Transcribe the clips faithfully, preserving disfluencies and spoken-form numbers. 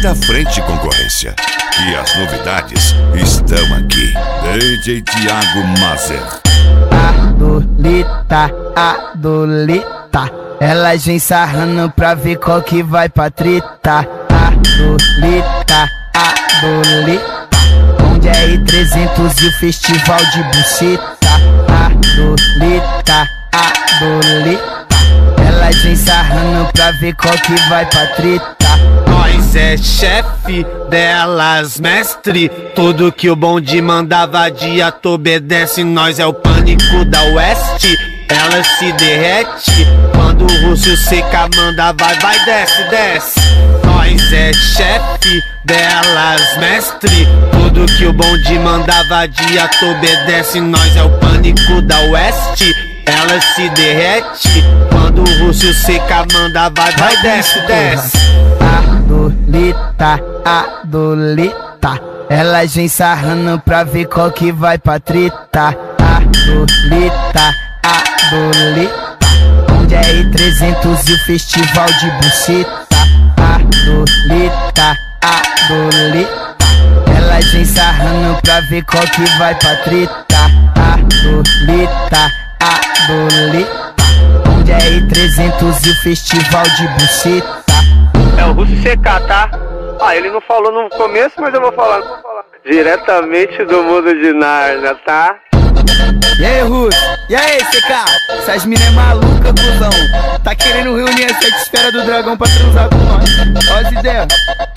Fica à frente, concorrência, que as novidades estão aqui. D J Thiago Mazer. Adolita, Adolita, elas vem sarrando pra ver qual que vai pra treta. Adolita, Adolita, onde é I trezentos e o festival de buceta. Adolita, Adolita, elas vem sarrando pra ver qual que vai pra treta. Nós é chefe delas, mestre. Tudo que o bonde manda vadia, tu obedece. Nós é o pânico da oeste. Ela se derrete quando o russo seca, manda vai, vai, desce, desce. Nós é chefe delas, mestre. Tudo que o bonde manda vadia, tu obedece. Nós é o pânico da oeste. Ela se derrete quando o russo seca, manda vai, vai, desce, desce. Adolita, Adolita, elas vem sarrando pra ver qual que vai pra treta. Adolita, Adolita, onde é I trezentos e o festival de buceta. Adolita, Adolita, elas vem sarrando pra ver qual que vai pra treta. Adolita, Adolita, onde é I trezentos e o festival de buceta. É o Russo C K, tá? Ah, ele não falou no começo, mas eu vou falar. Diretamente do mundo de Nárnia, tá? E aí, Russo? E aí, C K? Essas mina é maluca, cuzão. Tá querendo reunir a sete esferas do dragão pra transar com nós. Ó as ideias.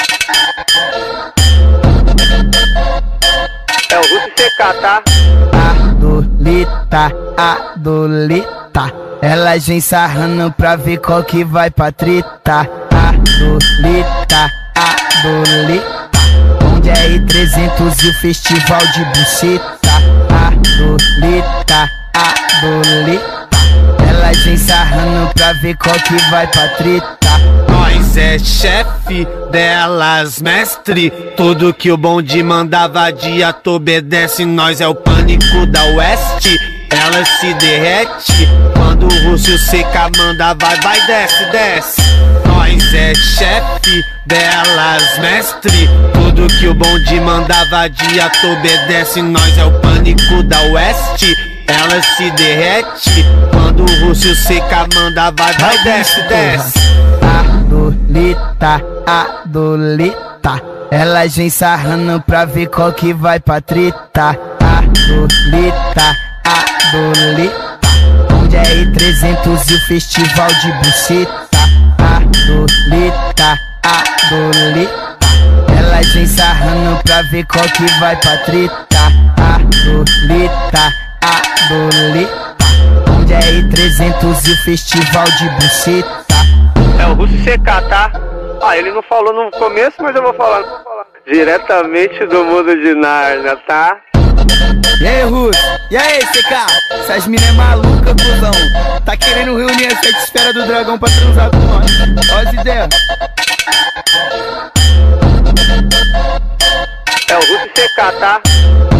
É o Russo C K, tá? Adolita, Adolita, elas vem sarrando pra ver qual que vai pra treta. Adolita, Adolita, onde é I trezentos e o festival de buceta. Adolita, Adolita, elas vem sarrando pra ver qual que vai pra treta. Nós é chefe delas, mestre. Tudo que o bonde manda vadia, tu obedece. Nós é o pânico da oeste. Ela se derrete quando o russo seca, manda vai, vai, desce, desce. Nós é chefe delas, mestre. Tudo que o bonde manda vadia, tu obedece. Nós é o pânico da oeste. Ela se derrete quando o russo seca, manda vai, vai, desce, desce. Adolita, Adolita, elas vem sarrando pra ver qual que vai pra treta. Adolita, Adolita, onde é I trezentos e o festival de buceta. Adolita, Adolita, elas vem sarrando pra ver qual que vai pra treta. Adolita, Adolita, onde é I trezentos e o festival de buceta. É o Russo C K, tá? Ah, ele não falou no começo, mas eu vou falar. Diretamente do mundo de Nárnia, tá? E aí, Russo? E aí, C K? Essas mina é maluca, cuzão. Tá querendo reunir a sete esferas do dragão pra transar com nós. Ó as ideias. É o Russo C K, tá?